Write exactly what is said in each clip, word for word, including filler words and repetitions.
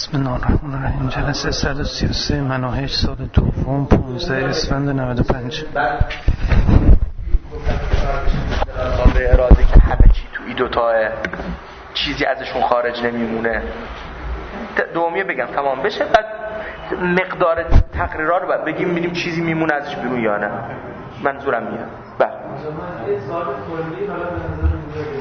بسم الله الرحمن الرحیم. جلسه صد و سی و سه مناهج سال دوم پانزده اسفند نود و پنج. به اراده که همه چی تو ای دوتاه چیزی ازشون خارج نمیمونه. دومیه بگم تمام بشه، بعد مقدار تقریرها رو بعد بگیم ببینیم چیزی میمونه ازش بیرون یا نه. منظورم میاد. بله. یه سوال کلی حالا به نظر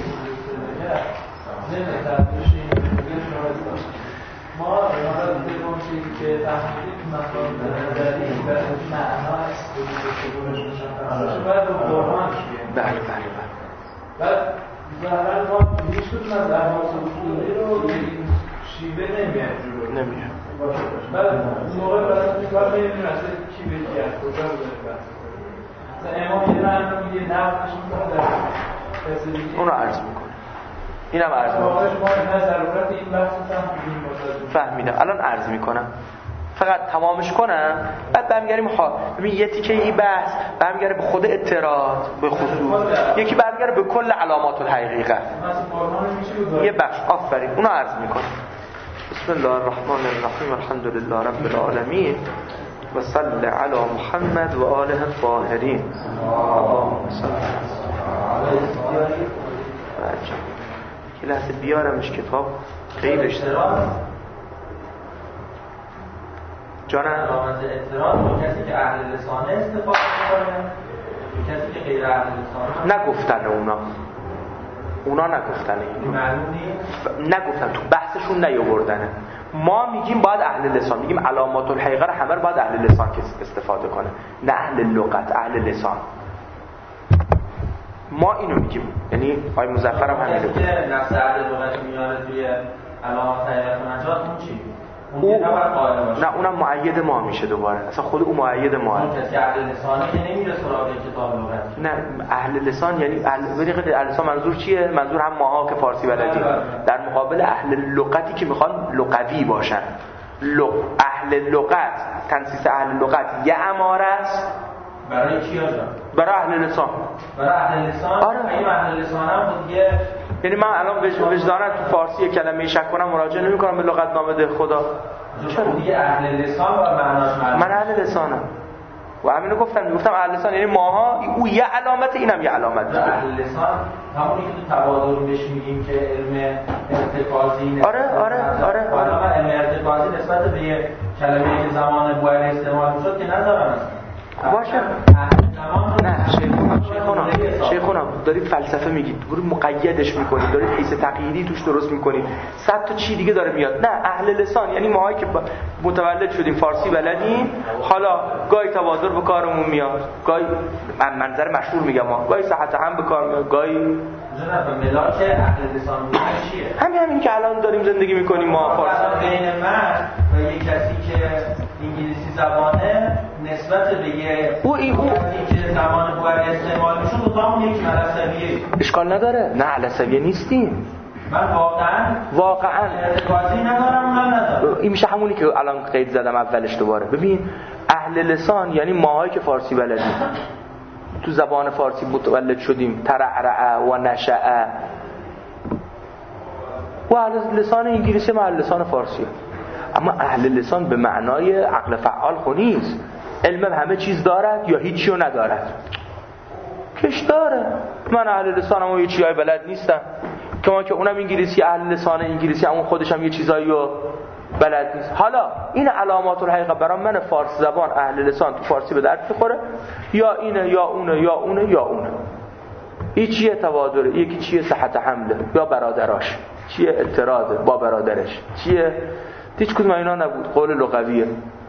میاد. ما حالا دیگه اون چیزی که فهمیدیم مثلا داریم برای معنا است که بعد به قرآن بله بله بله. بعد ظاهرا ما هیچ از احواز اصولی رو این شیوه نمیاد جلو نمیاد. بعد اون موقع برای کار نمیدونیم اصلا کی به کی است کجا بوده بس مثلا امام یه رنگ میگه نقدش میکنه در کسی دیگه اونو عرض میکنه. اینم عرض میکنم. فهمیدم. الان عرض میکنم. فقط تمامش کنم بعد برمیگردیم ها. ببین یه تیکه این بحث برمیگره به خود اعتراض به خصوص، یکی برمیگره به کل علامات الحقیقه. یه بخش آفرین اونو عرض میکنم. بسم الله الرحمن الرحیم. الحمد لله رب العالمین و صلی علی محمد و آله الطاهرین. اللهم صل علی یه لحظه بیارمش کتاب غیرش دارم جانم. علامت اعتراض با کسی که اهل لسانه استفاده میکنه، کسی که غیر اهل لسانه نگفتن. اونا اونا نگفتن اینو، معلوم نیست. نگفتن، تو بحثشون نیاوردنه. ما میگیم باید اهل لسان، میگیم علامات الحقیقه رو همه رو باید اهل لسان استفاده کنه، نه اهل لغت، اهل لسان. ما اینو میگیم. یعنی آقای مظفر هم همین رو که نفس اهل لغت میاره توی علامات حقیقت نجات اون چی؟ اون او... که نباید قائل باشه. نه اونم مؤید ما میشه دوباره. اصلا خود اون مؤید ما اون کسی اهل لسانه که نمیره سراغ کتاب لغت. نه اهل لسان یعنی اهل ببین اهل لسان منظور چیه؟ منظور هم ماها که فارسی بلدیم در مقابل اهل لغتی که میخوان لغوی باشن. لغ... اهل لغت، تنسیس اهل لغت یه اماره است برای کیا جان؟ برای اهل لسان. برای اهل لسان. آره. این اهل لسان هم خود دیگه، یعنی من الان وجدانم تو فارسی کلمه شک کنم مراجعه نمی‌کنم به لغت نامه ده خدا. چرا دیگه اهل لسان و معناش معلومه. من اهل لسانم و همینو گفتم. گفتم اهل لسان یعنی ماها، او یه علامت، اینم یه علامت. اهل لسان همونی که تو تبادر بهش میگیم که علم ارتکازی. آره آره آره حالا من علم ارتکازی نسبت به یه کلمه‌ای که زمان بوئر استعمال می‌شد که ندارم اصلا. باشه. نه شیخونم شیخونم شیخونم دارید فلسفه میگید، برو مقیدش میکنید، دارید حیث تقییدی توش درست میکنید، صد تا چی دیگه داره میاد. نه اهل لسان یعنی ماهایی که متولد شدیم فارسی بلدیم، حالا گاهی تبادر به کارمون میاد، گاهی من منظر مشهور میگم ما، گاهی صحت هم به کار میاد، گاهی جناب ملاک اهل لسان بودن چیه؟ همین همین که الان داریم زندگی میکنیم ما فارسی. بین من و یک کسی که انگلیسی زبانه نسبت به یه او این او که زمان بوئر استعمال میشه دو تامون یک عصبیه. اشکال نداره. نه عصبیه نیستیم. من واقعا واقعا ارتباطی ندارم. من ندارم. این میشه همونی که الان قید زدم اولش دوباره. ببین اهل لسان یعنی ماهایی که فارسی بلدیم، تو زبان فارسی متولد شدیم، ترعرع و نشأ. و اهل لسان انگلیسی ما اهل لسان فارسی. اما اهل لسان به معنای عقل فعال خو نیست. علم همه چیز دارد یا هیچی رو ندارد. کش داره. من اهل لسانم و یه چیزای بلد نیستم. که ما که اونم انگلیسی، اهل لسان انگلیسی، اون خودش هم یه چیزایی رو بلد نیست. حالا این علامات الحقیقه برای من فارسی زبان اهل لسان تو فارسی به درد میخوره، یا اینه یا اونه یا اونه یا اونه. این چیه تبادره، یکی چیه صحت حمله یا برادراش، چیه اعتراضه با برادرش، چیه هیچ کدوم اینا نبود. قول لغویه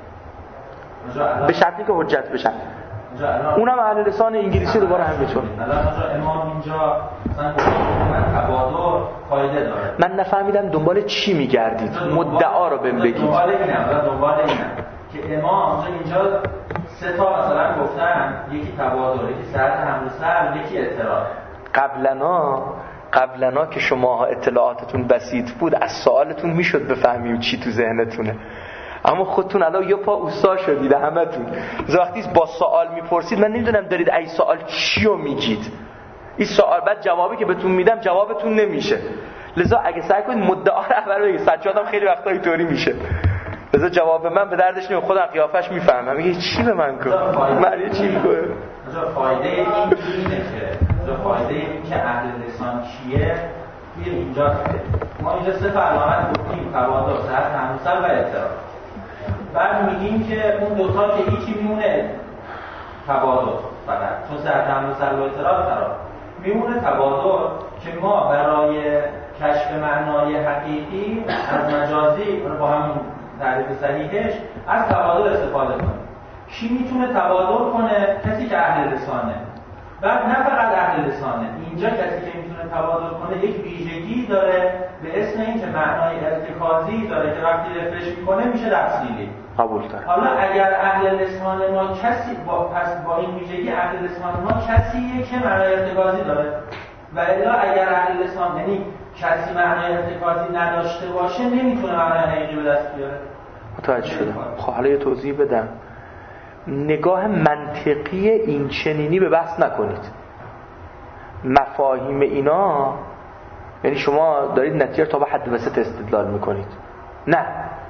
به شرطی که حجت بشن. اونم اهل لسان انگلیسی دوباره هم میتونه. الان امام اینجا مثلا تبادر فایده داره. من نفهمیدم دنبال چی میگردید، مدعا رو بهم بگید. دنبال اینم دنبال اینم که امام اینجا سه تا مثلا گفتن، یکی تبادر، یکی سرد حمل سر، یکی اعتراض. قبلنا قبلنا که شما اطلاعاتتون بسیط بود از سوالتون میشد بفهمیم چی تو ذهنتونه، اما خودتون الان یه پا اوستا شدید همتون. وقتی با سوال میپرسید من نمیدونم دارید ای سوال چی رو میگید. این سوال بعد جوابی که بهتون میدم جوابتون نمیشه. لذا اگه سعی کنید مدعا رو اول بگید، سجادم خیلی وقتا اینطوری میشه. لذا جواب من به دردش نمیخوره، خودم قیافش میفهمم میگه چی به من گفت، من چی میگه. مثلا فایده این اینه که مثلا فایده این که اهل لسان کیه توی اینجا ما اینجا سه تا علامت گفتیم، تبادر، صحت همسر و اعتراض. بعد میگیم که اون دوتا که هیچی میمونه تبادر فقط، چون صحت همسر و اعتراض قرار میمونه تبادر که ما برای کشف معنای حقیقی از مجازی با همون تعریف صحیحش از تبادر استفاده کنیم. کی میتونه تبادر کنه؟ کسی که اهل لسانه. بعد نه فقط اهل لسانه، اینجا کسی که میتونه تبادر کنه یک ویژگی داره به اسم این که معنای ارتکازی داره که وقتی رفرش میکنه میشه تفصیلی. قبول دارم. حالا اگر اهل لسان ما کسی با پس با این ویژگی اهل لسان ما کسیه که معنای ارتکازی داره، و الا اگر اهل لسان یعنی کسی معنای ارتکازی نداشته باشه نمیتونه معنای حقیقی به دست بیاره. متوجه شدم. خب حالا یه توضیح بدم. نگاه منطقی این چنینی به بحث نکنید. مفاهیم اینا یعنی شما دارید نتیجه تا به حد وسط استدلال میکنید. نه،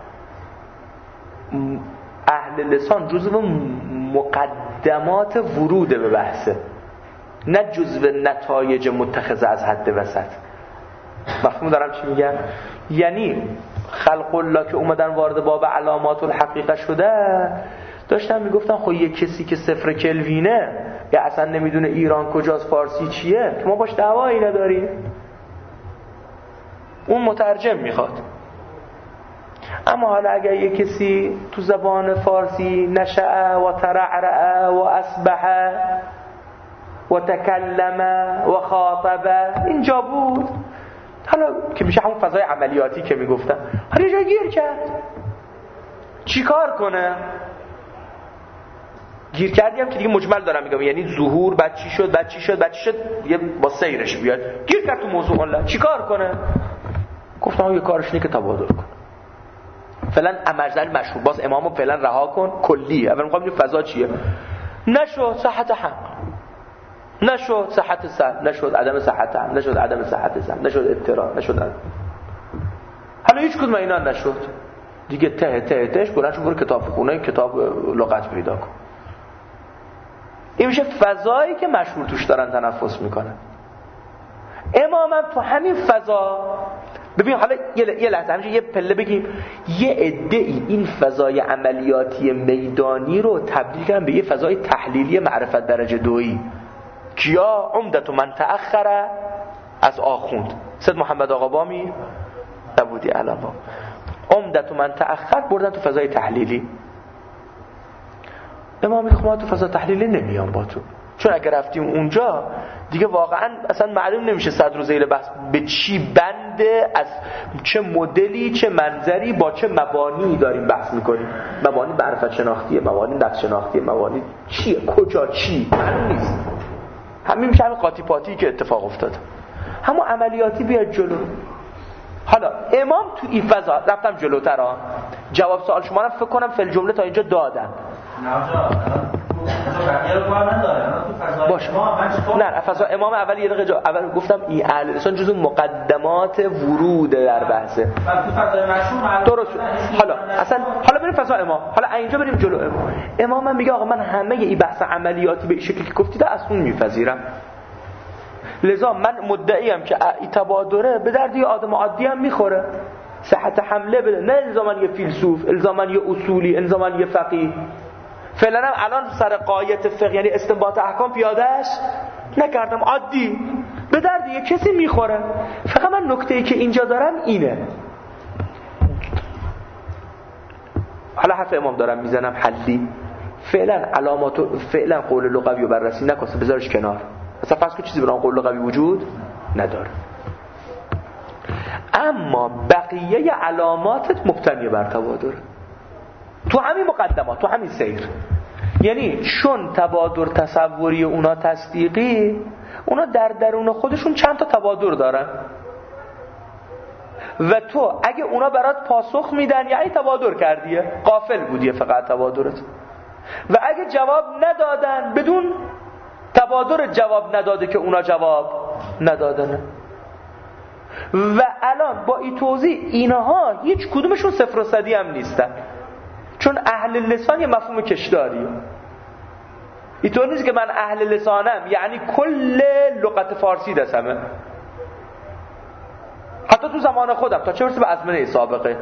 اهل لسان جزو مقدمات ورود به بحثه، نه جزو نتایج متخذه از حد وسط. مفهوم دارم چی میگم؟ یعنی خلق الله که اومدن وارد باب علامات الحقیقه شده داشتن میگفتن خب یه کسی که صفر کلوینه یا اصلا نمیدونه ایران کجاست، فارسی چیه، که ما باش دعوایی نداریم، اون مترجم میخواد. اما حالا اگر یه کسی تو زبان فارسی نشأ و ترعرع و اصبح و تکلم و خاطب اینجا بود، حالا که میشه همون فضای عملیاتی که میگفتن، حالا یه جا گیر کرد، چی کار کنه؟ گیر کردیم که دیگه مجمل دارم میگم، یعنی ظهور بعد چی شد بعد چی شد بعد چی شد یه با سیرش بیاد، گیر کرد تو موضوع الله، چی کار کنه؟ گفتم یه کارش اینه که تبادر کن. فعلا امرزل مشروع، باز امامو فعلا رها کن، کلی اول میخوام این فضا چیه. نشد صحت حق، نشد صحت سر، نشد عدم صحت حق، نشد عدم صحت سر، نشد اضطرار، نشد عدم. حالا هیچ کدوم اینا نشد دیگه، ته ته تهش برنش برو کتاب خونه کتاب لغت پیدا کن. این میشه فضایی که مشهور توش دارن تنفس میکنن. امامم تو همین فضا، ببین حالا یه لحظه همینجا یه پله بگیم، یه عده‌ای این فضای عملیاتی میدانی رو تبدیل کردن به یه فضای تحلیلی معرفت درجه دویی. کیا؟ عمدت من تأخر از آخوند سید محمد آقابامی نبودی علما، عمدت من تأخر بردن تو فضای تحلیلی. امام میگه ما تو فضا تحلیلی نمیام با تو، چون اگر رفتیم اونجا دیگه واقعا اصلا معلوم نمیشه صدر و ذیل بحث به چی بنده، از چه مدلی چه منظری با چه مبانی داریم بحث میکنیم. مبانی معرفت شناختیه، مبانی نفس شناختیه، مبانی چیه، کجا چی معلوم نیست. همین میشه همین قاطی پاتی که اتفاق افتاد، همون عملیاتی بیاد جلو. حالا امام تو این فضا، رفتم جلوتر ها، جواب سوال شما رو فکر کنم فل جمله تا اینجا دادم. باشه. نه فضا امام اول یه دقیقه اول گفتم این اهل لسان جزو مقدمات ورود در بحثه. درست شد. حالا اصلا حالا بریم فضا امام، حالا اینجا بریم جلو امام. امام من میگه آقا من همه این بحث عملیاتی به این شکلی که گفتید از اون میپذیرم. لذا من مدعیم که این تبادره به درد یه آدم عادی هم میخوره. صحت حمله بده، نه الزاما یه فیلسوف، الزاما یه اصولی، الزاما یه فقیه. فعلا هم الان سر قایت فقه یعنی استنباط احکام پیادهش نکردم، عادی به درد یه کسی میخوره. فقط من نکته‌ای که اینجا دارم اینه، حالا حرف امام دارم میزنم حلی، فعلا علامات فعلا قول لغوی رو بررسی نکنه، بذارش کنار. مثلا فرض کن چیزی به نام قول لغوی وجود نداره، اما بقیه علاماتت مبتنی بر تبادر تو همین مقدمات، تو همین سیر. یعنی چون تبادر تصوری اونا تصدیقی، اونا در درون خودشون چند تا تبادر دارن و تو اگه اونا برات پاسخ میدن یعنی تبادر کردیه، غافل بودیه فقط تبادرت. و اگه جواب ندادن بدون تبادر جواب نداده که اونا جواب ندادن. و الان با این توضیح اینها هیچ کدومشون صفر و صدی هم نیستن، چون اهل لسان یه مفهوم کشداریه. اینطور نیست که من اهل لسانم یعنی کل لغت فارسی دستمه، حتی تو زمان خودم تا چه برسه به ازمنه سابقه.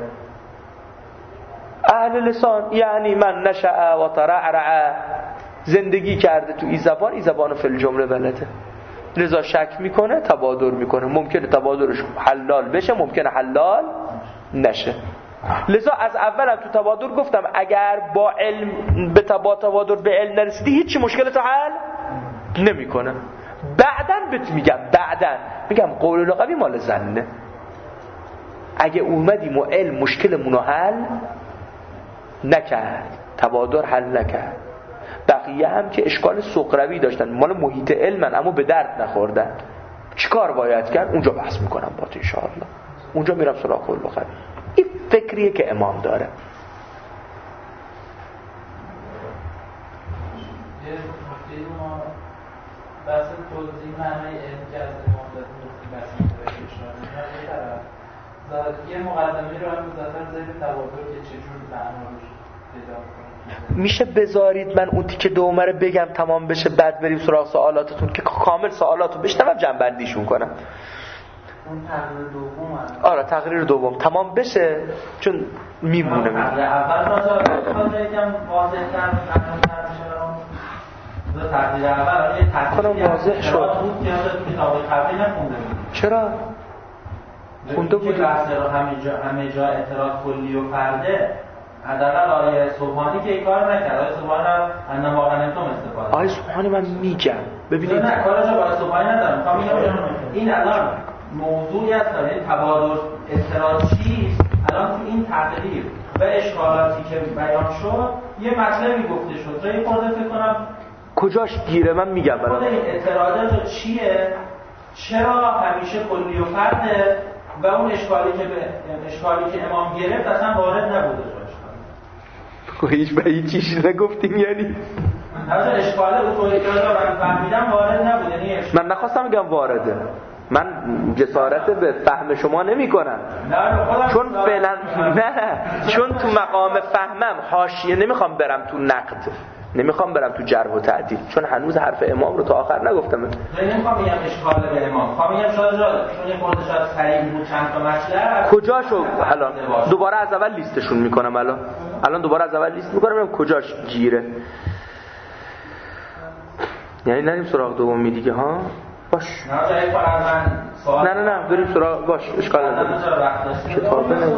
اهل لسان یعنی من نشأ و ترعرع، زندگی کرده تو این زبان، این زبانو فی الجمله بلده، لذا شک میکنه، تبادر میکنه، ممکنه تبادرش حلال بشه، ممکنه حلال نشه. لذا از اولم تو تبادر گفتم اگر با علم به تبا تبادر به علم نرسیدی هیچی مشکلت حل نمیکنه. بعدن بهت میگم بعدن میگم قول لغوی مال زنه. اگه اومدیم و علم مشکلمون رو حل نکرد، تبادر حل نکرد، بقیه هم که اشکال سقروی داشتن مال محیط علمن اما به درد نخوردن، چیکار باید کرد؟ اونجا بحث میکنم با تو ان شاء الله. اونجا میرم سراغ قول لغوی. این فکریه که امام داره. یه مفتی ما بحث توضیح معنای علم که از امام داره بحث می‌کنه. یه مقدمه رو هم بذارم زیر تبادر که چجور معنا روش پیدا کنه. میشه بذارید من اون تیکه دومه رو بگم تمام بشه بعد بریم سراغ سوالاتتون که کامل سوالاتو بشنوم جنبندیشون کنم. اون تقریر دوم هست. آره تقریر دوم تمام بشه چون میمونه. اول مثلا یکم واضح‌تر مفهوم‌تر بشه. دو تقریر اول یه تقریر واضح شد. بود که تو کتاب قبلی نخونده بود. چرا؟ خونده بود. بحث رو همه جا همه جا اعتراض کلی و فرده. حداقل آیه سبحانی که این کار نکرد. آیه سبحانی هم اندام واقعا انتم استفاده. آیه سبحانی من میگم. ببینید. نه کارش با آیه سبحانی ندارم. تا میگم این الان موضوعی است که تبادر اعتراض چیست. الان تو این تقریر و اشکالاتی که بیان شد یه مطلبی گفته شد. جایی خورده فکر کنم کجاش گیره من میگم برام. خود این اعتراضات چیه؟ چرا همیشه کلی و فرده و اون اشکالی که به اشکالی که امام گرفت اصلا وارد نبوده جاش. هیچ به هیچ چیزی نگفتیم یعنی. مثلا اشکال اصولی که من فهمیدم وارد نبوده. یعنی من نخواستم بگم وارده. من جسارت به فهم شما نمی کنم چون فعلا نه چون تو مقام فهمم حاشیه نمیخوام برم تو نقد، نمیخوام برم تو جرح و تعدیل، چون هنوز حرف امام رو تا آخر نگفتم. نمیخوام بگم اشکال به امام، میخوام بگم شاید چون یه خورده شاید صریح بود چند تا مطلب کجاشو الان دوباره از اول لیستشون میکنم. الان الان دوباره از اول لیست میکنم ببینم کجاش گیره. یعنی نریم سراغ دومی دیگه ها. باش نه نه نه بریم سراغ. باش اشکال نداره. کتابه نه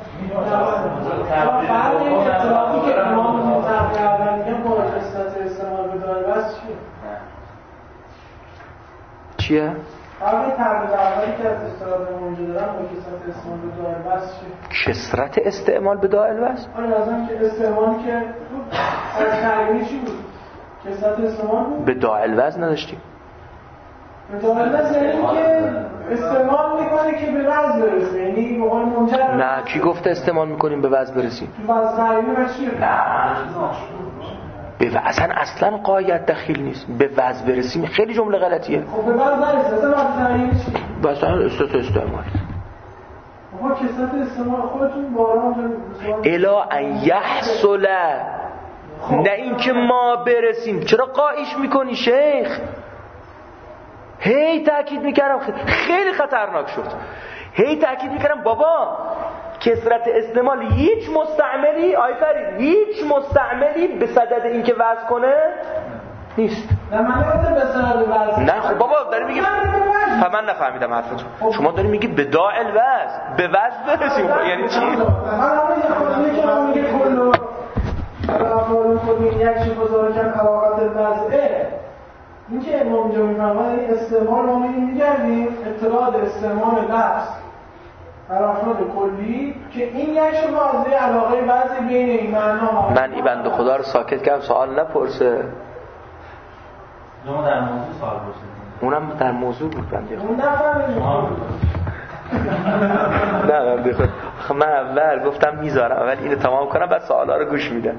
چیه؟ آقای تقریبا اولی که از استفاده موجود دارن با کسرت استعمال به دائل بس چیه؟ کسرت استعمال به دائل بس؟ آره لازم که استعمالی که از تعریمی چی بود؟ کسرت استعمال بود؟ به دائل بس نداشتیم. به دائل بس یعنی که استعمال میکنه که به وزن برسه، یعنی به قول منجر نه کی گفته استعمال میکنیم به وزن برسیم؟ به وزن تعریمی و چیه؟ نه به وزن اصلا قاید دخیل نیست. به وزن برسیم خیلی جمله غلطیه. خب به وزن نرسه اصلا وزن تعریمی چیه؟ وزن استعمال استعمال آقا کسرت استعمال خودتون باران الا ان یحصل، نه اینکه ما برسیم. چرا قایش میکنی شیخ؟ هی تأکید میکردم خیلی خطرناک شد. هی تأکید میکردم بابا کسرت استعمال هیچ مستعملی آی فرید هیچ مستعملی به صدد اینکه وزن کنه نیست. نه من نگفتم به صدد وزن. نه خب بابا داری میگی من نفهمیدم حرفتون. شما داری میگی به داعل وزن به وزن برسیم. یعنی چی؟ من همه یه خودی که من میگه کلو افعال خودی یک چی بزرگ کم علاقات وضعه. این که امام جا میفهمد این استعمال ما میگردیم اطلاع استعمال لفظ در افراد کلی که این یک شو واضحه علاقه وضع بین این معنا. من این بنده خدا رو ساکت کردم سوال نپرسه. شما در موضوع سوال پرسیدید. اونم در موضوع بود بنده خدا. اون نفهمید. نه من بخواد من اول گفتم میذارم اول اینو تمام کنم بعد سوالا رو گوش میدم.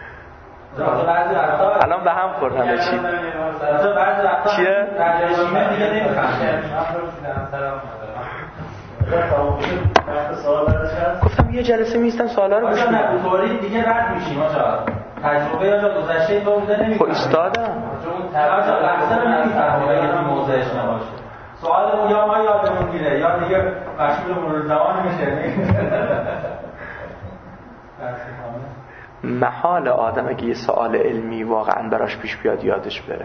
الان به هم خورد همه چی. چیه؟ گفتم یه جلسه میستم سوالا رو گوش میدم. طوری دیگه رد میشیم آجا. تجربه یا گذشته تو بوده نمی‌کنه. خب ایستادم. آجا لحظه نمی‌فهمه اگه تو موضعش نباشه. سوال یا ما یادمون میره یا دیگه مشغول مرور زمان میشه. محال آدم اگه یه سوال علمی واقعا براش پیش بیاد یادش بره.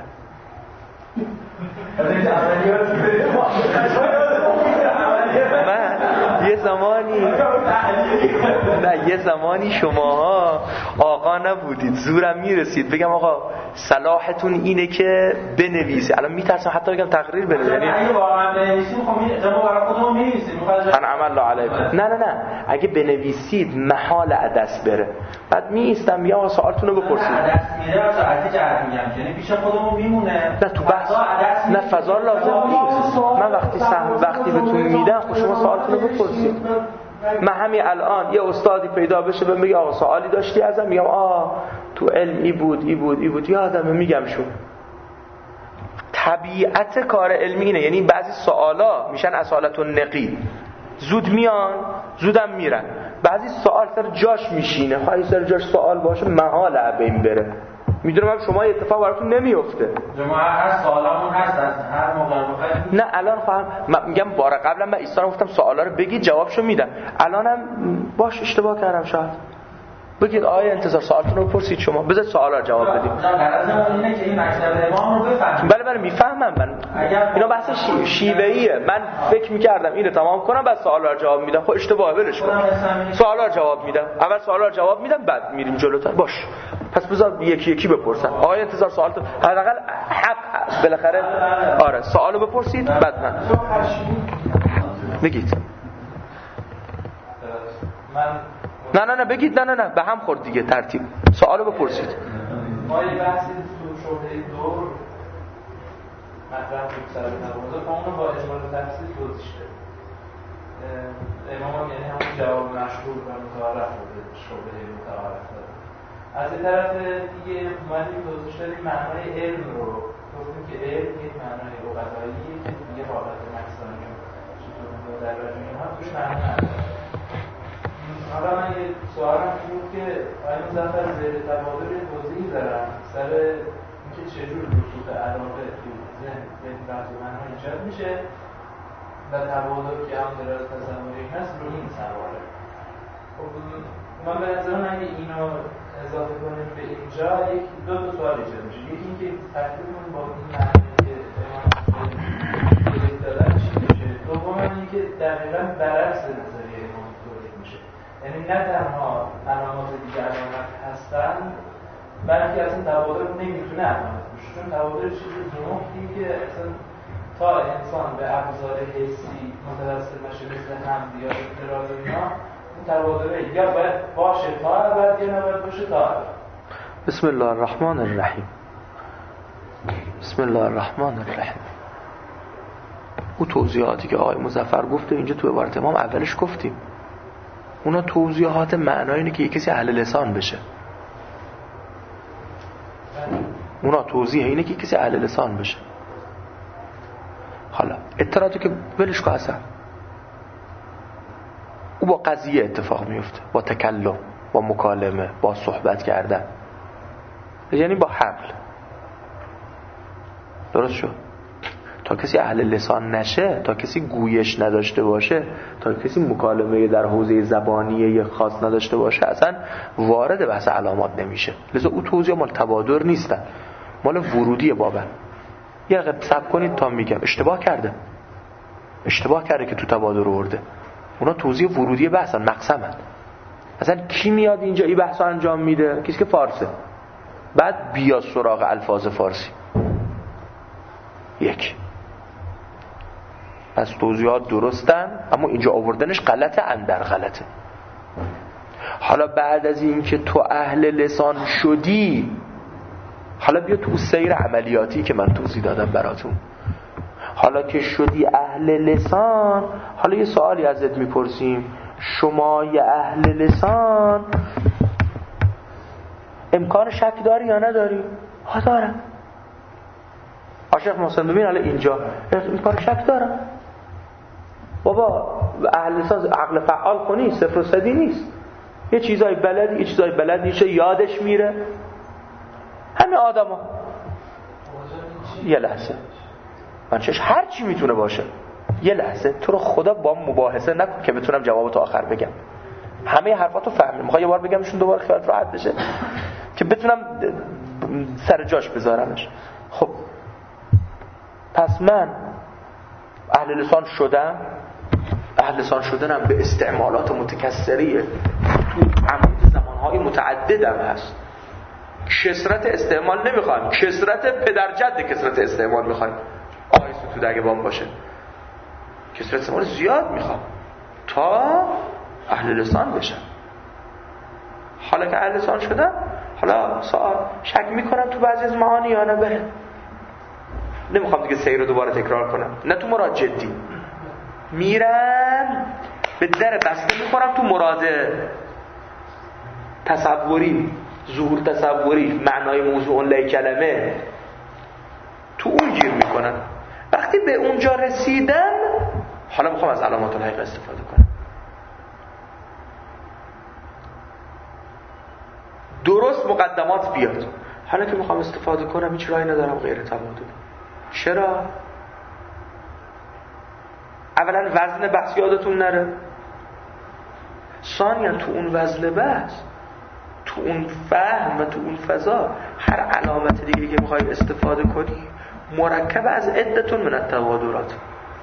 من یه زمانی نه یه زمانی شماها آقا نبودید زورم میرسید بگم آقا صلاحتون اینه که بنویسی. الان میترسم حتی بگم تقریر بنویسی. یعنی اگه واقعا بنویسیم خب جمع برای خودمون می‌نویسیم. انا عمل علیکم. نه نه نه اگه بنویسید محال عدس بره. بعد میایستم میگم آقا سوالتون رو بپرسید. عدس میره از عدس جهت میگم یعنی پیش خودمون میمونه. نه تو بحث نه فضا لازم نیست. من وقتی سهم وقتی بهتون میدم خب شما سوالتون رو بپرسید. من همین الان یه استادی پیدا بشه بهم بگه آقا سوالی داشتی ازم میگم آه تو علم ای بود ای بود ای بود یادمه میگم شو. طبیعت کار علمی اینه. یعنی بعضی سوالا میشن اصالت النقی زود میان زودم میرن. بعضی سوال سر جاش میشینه خواهی سر جاش سوال باشه محال بین بره. میدونم شما اتفاق براتون نمیفته. ما هر سوالامون هست از هر موقع نه الان خواهم میگم بار قبلا من ایستادم گفتم سوالا رو بگید جوابشو میدم. الانم باش اشتباه کردم شاید. بگید آیا انتظار سوالتون رو بپرسید شما بذارید سوالا رو جواب بدید. غرضمون اینه که این مکتب امام رو بفهمیم. بله بله میفهمم من. اینا بحث شی... شیوهیه. من فکر میکردم اینو تمام کنم بعد سوالا رو جواب میدم. خب اشتباهه ولش کن. سوالا رو جواب میدم. اول سوالا رو جواب میدم بعد میریم جلوتر. باش. پس بذار یکی یکی بپرسن. آیا انتظار سوالتون حداقل حق بالاخره آره سوالو بپرسید بعد من بگید. من نه نه نه بگید نه نه نه به هم خورد دیگه ترتیب سوالو بپرسید. ما یه بحثی تو شبهه دور مطرح بود سر تمام تا اون با اجمال تفصیل توضیح شده. امام یعنی همون جواب مشهور و متعارف بوده شبهه متعارف داره. از این طرف دیگه اومدیم توضیح شدیم معنای علم رو گفتیم که علم یک معنای لغوییه که دیگه حالت مکسانی و چطور در راجع اینها توش معنی نداره. حالا من یه سوالم بود که آیا مظفر زیر تبادل توضیحی دارم سر اینکه چجور رسوخ علاقه تو ذهن به بعض منها ایجاد میشه و تبادل که هم دراز تصوری هست رو این سواله. خب من به نظرم اگه اینو اضافه کنیم به اینجا یک دو تا سوال ایجاد میشه. یکی اینکه تکلیفمون با این معنی که امام توضیح دادن چی میشه. دوم اینکه دقیقاً برعکس نظریه امام توضیح میشه. یعنی نه تنها علامات دیگه علامت هستن بلکه اصلا تبادل نمیتونه علامت باشه چون تبادل چیزی زنوختی که اصلا تا انسان به ابزار حسی متوسل بشه مثل حمد یا اعتراض اینا اون تبادله یا باید باشه تا ابد یا نباید باشه تا ابد. بسم الله الرحمن الرحیم. بسم الله الرحمن الرحیم. او توضیحاتی که آقای مظفر گفته اینجا تو عبارت امام اولش گفتیم. اونا توضیحات معنای اینه که یک کسی اهل لسان بشه. اونا توضیح اینه که یک کسی اهل لسان بشه. حالا اطلاعاتی که ولش کن اصلا او با قضیه اتفاق میفته با تکلم با مکالمه با صحبت کردن یعنی با حقل. درست شد؟ تا کسی اهل لسان نشه تا کسی گویش نداشته باشه تا کسی مکالمه در حوزه زبانی خاص نداشته باشه اصلا وارد بحث علامات نمیشه. لذا او توضیح مال تبادر نیستن مال ورودی بابن. یه رقم صبر کنید تا میگم اشتباه کرده اشتباه کرده که تو تبادر ورده. اونا توضیح ورودی بحثن مقسمن. اصلا کی میاد اینجا این بحث انجام میده؟ کسی که فارسه. بعد بیا سراغ الفاظ فارسی. یک از توضیحات درستن اما اینجا آوردنش غلطه اندر غلطه. حالا بعد از این که تو اهل لسان شدی حالا بیا تو سیر عملیاتی که من توضیح دادم براتون. حالا که شدی اهل لسان حالا یه سوالی ازت میپرسیم شما یه اهل لسان امکان شک داری یا نداری؟ ها دارم. عاشق محسن ببین حالا اینجا امکان شک دارم. بابا اهل لسان عقل فعال خونی صفر و صدی نیست. یه چیزای بلد، یه چیزای بلد نیست، یادش میره. همه آدما یه لحظه من چش هر چی میتونه باشه، یه لحظه تو رو خدا با مباحثه نکن که بتونم جواب تو آخر بگم. همه حرفاتو فهمیدم، میخوام یه بار بگمشون دوباره خیالت راحت بشه که بتونم سر جاش بذارمش. خب پس من اهل لسان شدم. اهل لسان شدنم به استعمالات متکثریه، تو عمود زمانهای متعددم هست. کثرت استعمال نمیخوایم، کثرت پدرجد کثرت استعمال میخوایم. آقای ستوده اگه بام باشه کثرت استعمال زیاد میخوام تا اهل لسان بشم. حالا که اهل لسان شدم، حالا سوال شک میکنم تو بعضی از معانی یا نه بره. نمیخوام دیگه سیر رو دوباره تکرار کنم، نه تو مراد جدی. میرم به در بسته میخورم تو مراد تصوری، ظهور تصوری، معنای موضوع لی کلمه، تو اون گیر میکنم. وقتی به اونجا رسیدم حالا میخوام از علامات الحقیقه استفاده کنم. درست مقدمات بیاد. حالا که میخوام استفاده کنم هیچ راهی ندارم غیر تبادل. چرا؟ اولا وزن بحث یادتون نره. ثانیا تو اون وزن بحث، تو اون فهم و تو اون فضا هر علامت دیگه که میخوای استفاده کنی مرکب از عدتون من التوادرات.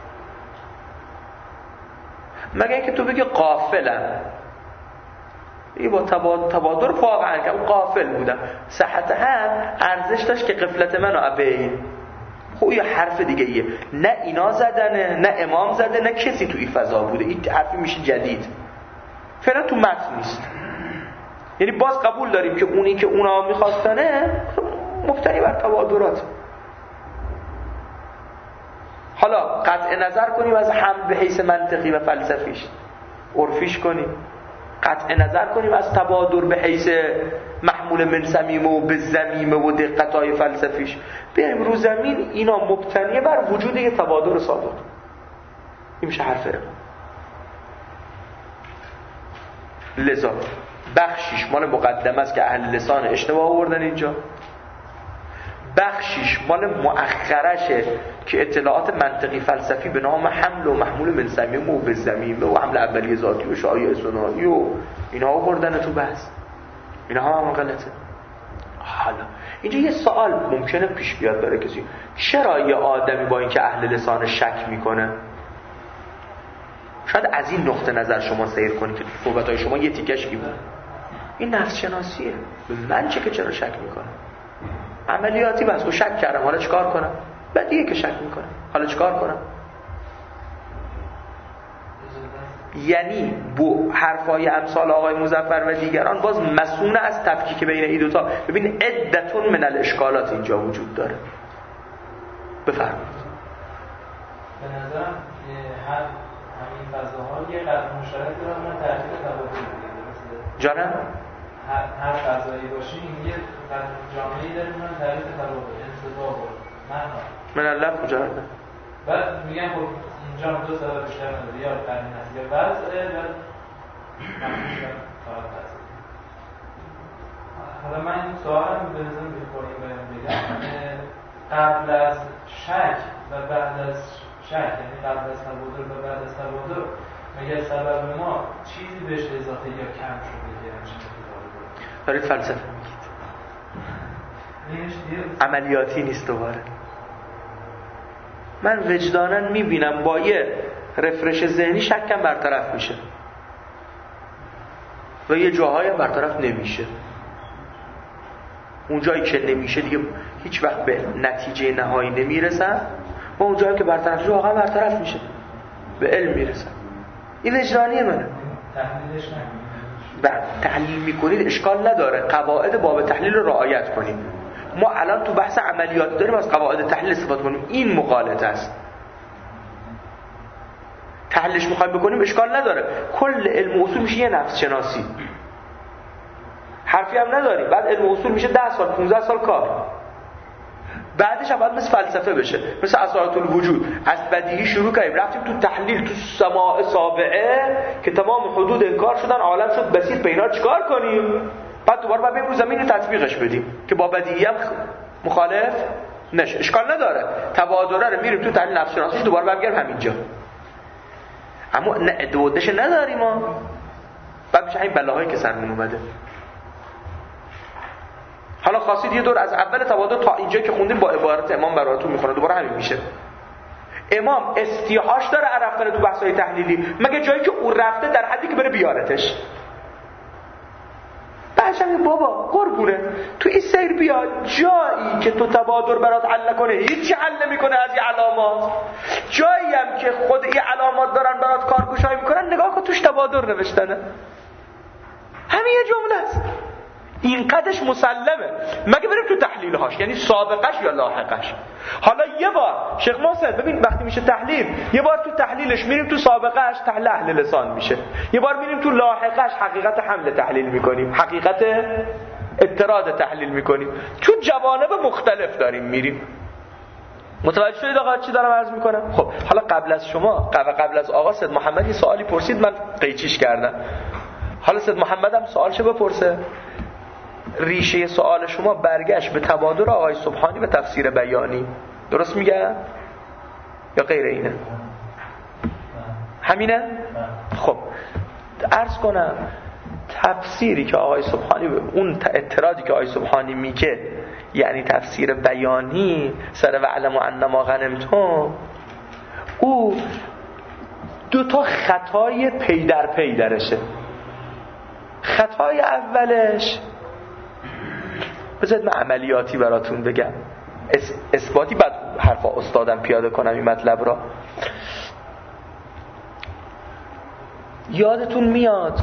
مگه اینکه تو بگی قافلم، ای با تبادر واقعا که قافل بودم، صحت هم ارزش داشت که قفلت منو ابین. خب یه حرف دیگه ایه، نه اینا زدنه، نه امام زده، نه کسی تو این فضا بوده. این حرفی میشه جدید، فعلا تو متن نیست. یعنی باز قبول داریم که اونی که اونا میخواستنه مبتنی بر تبادرات. حالا قطع نظر کنیم از حمل به حیث منطقی و فلسفیش، عرفیش کنیم، قطع نظر کنیم از تبادر به حیث محمول من صمیمه و به زمیمه و دقتای فلسفیش، بریم رو زمین اینا مبتنیه بر وجود یه تبادر صادق. این میشه حرف امام. لذا بخشیش مال مقدمه است که اهل لسان اشتباه آوردن اینجا، بخشیش مال مؤخرشه که اطلاعات منطقی فلسفی به نام حمل و محمول من صمیمه و به زمیمه و حمل اولیه ذاتی و شایع ثنایی و اینا آوردن تو بحث. اینا هم, هم غلطه. حالا اینجا یه سوال ممکنه پیش بیاد داره کسی، چرا یه آدمی با اینکه اهل لسان شک میکنه؟ شاید از این نقطه نظر شما سیر کنید که تو صحبت‌های شما یه تیکش کی بود. این نفس شناسیه. من چه که چرا شک میکنم؟ عملیاتی بس. و شک کردم، حالا چیکار کنم؟ بدیه که شک میکنم، حالا چیکار کنم؟ یعنی با حرفای امثال آقای مظفر و دیگران باز مسئول از تفکیک بین این دوتا. ببین عدتون من الاشکالات اینجا وجود داره. بفرمایید. به نظرم هر همین فضاها یه قدر مشترک دارن، من تحقیق تبادل میگم. جانم؟ هر هر فضایی باشه این یه جامعه‌ای داره، من تحقیق تبادل انتظار من من الله مجرد. بعد میگم خب اینجا دو سبب بیشتر نداره، یا قرین هست یا وضعه و مفهوم فقط هست. حالا من این سوالم به نظر می‌خوریم بگم قبل از شک و بعد از شک، یعنی قبل از تبادل و بعد از تبادل، مگر سبب ما چیزی بهش اضافه یا کم شده که همچین اتفاقی دارید فلسفه میگید، عملیاتی نیست. دوباره من وجداناً میبینم با یه رفرش ذهنی شکم برطرف میشه و یه جاهایی هم برطرف نمیشه. اون جایی که نمیشه دیگه هیچ وقت به نتیجه نهایی نمیرسم، و اون جایی که برطرف شده واقعا برطرف میشه، به علم میرسم. این وجدانی منه. تحلیلش نکنید. بعد تحلیل میکنید اشکال نداره، قواعد باب تحلیل رو رعایت کنید. ما الان تو بحث عملیات داریم از قواعد تحلیل استفاده کنیم، این مغالطه است. تحلیلش میخوایم بکنیم اشکال نداره، کل علم اصول میشه یه نفس شناسی، حرفی هم نداریم. بعد علم اصول میشه ده سال پونزده سال کار. بعدش اول مثل فلسفه بشه، مثل اسرار الوجود. از بدیهی شروع کردیم رفتیم تو تحلیل، تو سماع سابعه که تمام حدود انکار شدن، عالم شد بسیط، پینا چیکار کنیم؟ بعد دوباره باید بریم زمین تطبیقش بدیم که با بدیهی هم مخالف نشه. اشکال نداره، تبادره رو میریم تو تحلیل نفس شناسی، دوباره برگردیم همینجا. اما نه دودش نداریم ما، بعد میشه همین بلاهایی که سرمون اومده. حالا خواستید یه دور از اول تبادر تا اینجا که خوندیم با عبارت امام براتون میخونه، دوباره همین میشه. امام استیحاش داره رفتن تو بحث‌های تحلیلی، مگه جایی که اون رفته در حدی که بره بیارتش. بعدشم بابا قربونه تو این سیر بیا جایی که تو تبادر برات حل کنه هیچی حل نمیکنه از این علامات، جایی هم که خود این علامات دارن برات کارگشایی میکنن، نگاه کن توش تبادر نوشتنه. همین یه جمله است، این قدش مسلمه. مگه بریم تو تحلیلهاش، یعنی سابقش یا لاحقش. حالا یه بار شیخ محسن ببین وقتی میشه تحلیل، یه بار تو تحلیلش میریم تو سابقش تحلیل اهل لسان میشه، یه بار میریم تو لاحقش حقیقت حمل تحلیل میکنیم، حقیقت اعتراض تحلیل میکنیم، تو جوانب مختلف داریم میریم. متوجه شدید آقا چی دارم عرض میکنم؟ خب حالا قبل از شما قبل از آقا سید محمد یه سوالی پرسید، من قیچیش کردم. حالا سید محمد هم سوالشو بپرسه. ریشه سوال شما برگشت به تبادر آقای سبحانی و تفسیر بیانی، درست میگم یا غیر اینه؟ همینه؟ خب عرض کنم تفسیری که آقای سبحانی، اون اعتراضی که آقای سبحانی میگه یعنی تفسیر بیانی سر وعلم انما غنمتم، او دو تا خطای پی در پی درشه. خطای اولش بذارید من عملیاتی براتون بگم، اثباتی بعد حرفا استادم پیاده کنم این مطلب را. یادتون میاد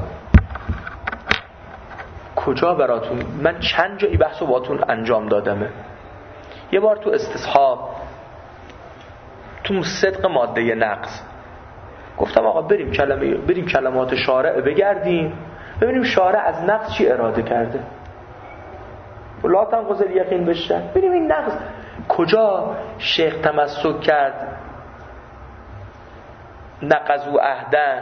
کجا براتون من چند جایی بحثو باتون انجام دادمه. یه بار تو استصحاب تو صدق ماده نقص گفتم آقا بریم کلمه بریم کلمات شارع بگردیم ببینیم شارع از نقص چی اراده کرده، لا تنقض الیقین بشه، ببینیم این نقص کجا شیخ تمسک کرد. نقضوا عهدن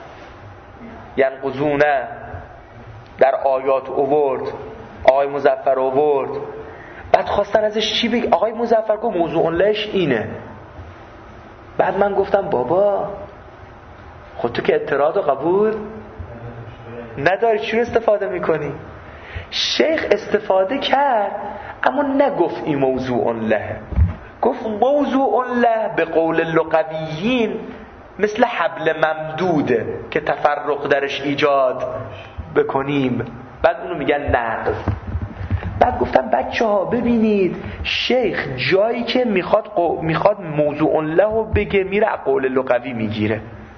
ینقضونه در آیات اوورد، آقای مظفر اوورد، بعد خواستن ازش چی بگی، آقای مظفر گفت موضوع لش اینه. بعد من گفتم بابا خود تو که اعتراض و قبول نداری چون استفاده میکنی؟ شیخ استفاده کرد اما نگفت این موضوع له، گفت موضوع له به قول لغویین مثل حبل ممدوده که تفرق درش ایجاد بکنیم، بعد اونو میگن نقض. بعد گفتم بچه ها ببینید شیخ جایی که میخواد قو... میخواد موضوع له رو بگه میره قول لغوی میگیره،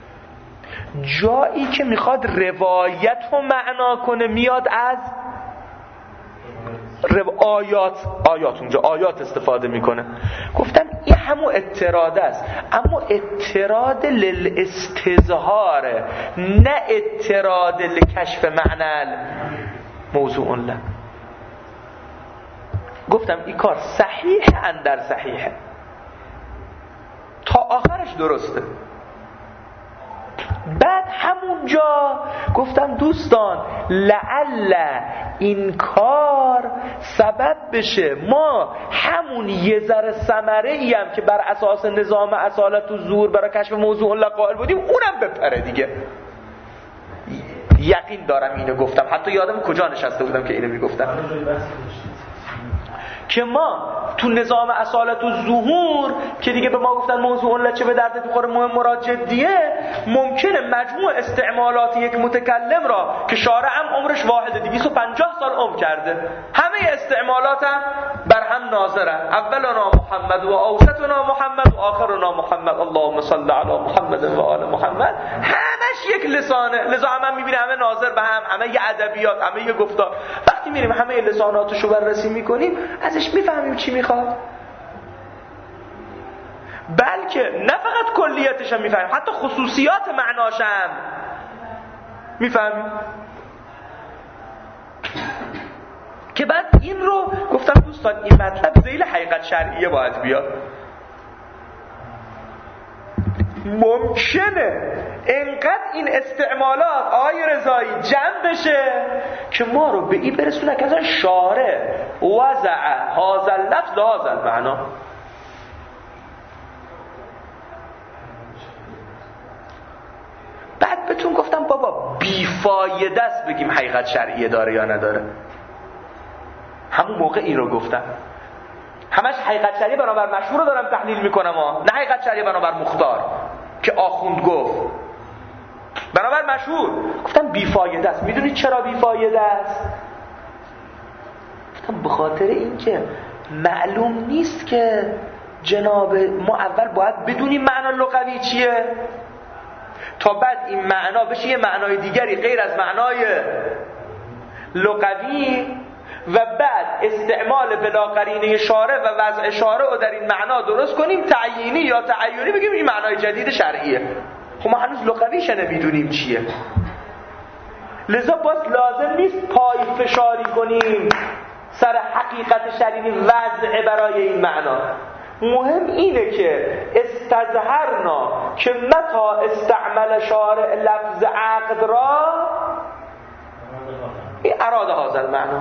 جایی که میخواد روایت رو معنا کنه میاد از آیات آیات اونجا آیات استفاده میکنه. گفتم این همون اعتراض است، اما اعتراض للاستظهار نه اعتراض لکشف معنی موضوع له. گفتم این کار صحیح اندر صحیحه تا آخرش درسته. بعد همونجا گفتم دوستان لعل این کار سبب بشه ما همون یه ذره ثمره ای هم که بر اساس نظام اصالت و ظهور برای کشف موضوع له قائل بودیم اونم بپره دیگه. یقین دارم اینو گفتم، حتی یادم کجا نشسته بودم که اینو میگفتم که ما تو نظام اصالت و ظهور که دیگه به ما گفتن موضوع له چه به درد بخوره مهم مراد جدیه، ممکنه مجموع استعمالات یک متکلم را که شارع هم عمرش واحده دویست و پنجاه سال عمر کرده، همه استعمالات هم بر هم ناظرن، اولنا محمد و اوسطنا محمد و آخرنا محمد اللهم صل علی محمد و آل محمد، همش یک لسانه. لذا هم میبینه همه ناظر به هم، همه ی ادبیات، همه ی گفتار. وقتی میریم همه لساناتشو بررسی میکنیم ازش میفهمیم چی میخواد، بلکه نه فقط کلیتش هم میفهمیم حتی خصوصیات معناش هم میفهمیم که بعد این رو گفتم دوستان این مطلب ذیل حقیقت شرعیه باید بیاد. ممکنه انقدر این استعمالات آقای رضایی جمع بشه که ما رو به این برسونه که اصلا شارع وضع هذا اللفظ لهذا المعنا. بعد بهتون گفتم بابا بیفایده است بگیم حقیقت شرعیه داره یا نداره. همون موقع این رو گفتم. همش حقیقت شرعیه بنابر مشهور رو دارم تحلیل میکنم ها، نه حقیقت شرعیه بنابر مختار که آخوند گفت. بنابر مشهور گفتم بیفایده است. میدونید چرا بیفایده است؟ گفتم به خاطر اینکه معلوم نیست که جناب ما اول باید بدونیم معنا لغوی چیه تا بعد این معنا بشه یه معنای دیگری غیر از معنای لغوی و بعد استعمال بلا قرینه شارع و وضع شارع رو در این معنا درست کنیم، تعیینی یا تعیینی بگیم این معنای جدید شرعیه. خب ما هنوز لغویش نمیدونیم چیه، لذا باز لازم نیست پای فشاری کنیم سر حقیقت شرعی وضع برای این معنا. مهم اینه که استظهرنا که متا استعمل شارع لفظ عقد را این اراده هذا المعنا.